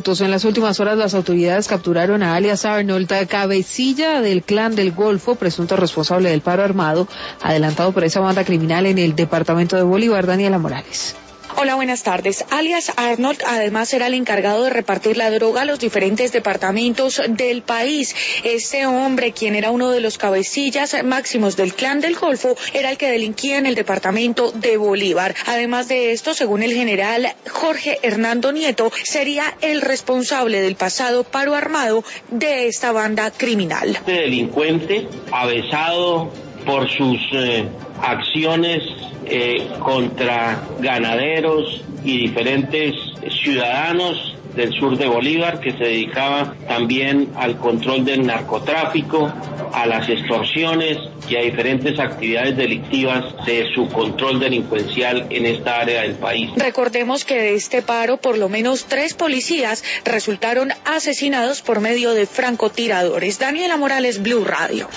minutos. En las últimas horas las autoridades capturaron a alias Arnold, cabecilla del Clan del Golfo, presunto responsable del paro armado adelantado por esa banda criminal en el departamento de Bolívar. Daniela Morales. Hola, buenas tardes. Alias Arnold además era el encargado de repartir la droga a los diferentes departamentos del país. Este hombre, quien era uno de los cabecillas máximos del Clan del Golfo, era el que delinquía en el departamento de Bolívar. Además de esto, según el general Jorge Hernando Nieto, sería el responsable del pasado paro armado de esta banda criminal. Este delincuente, avesado por sus acciones contra ganaderos y diferentes ciudadanos del sur de Bolívar, que se dedicaba también al control del narcotráfico, a las extorsiones y a diferentes actividades delictivas de su control delincuencial en esta área del país. Recordemos que de este paro, por lo menos 3 policías resultaron asesinados por medio de francotiradores. Daniela Morales, Blue Radio.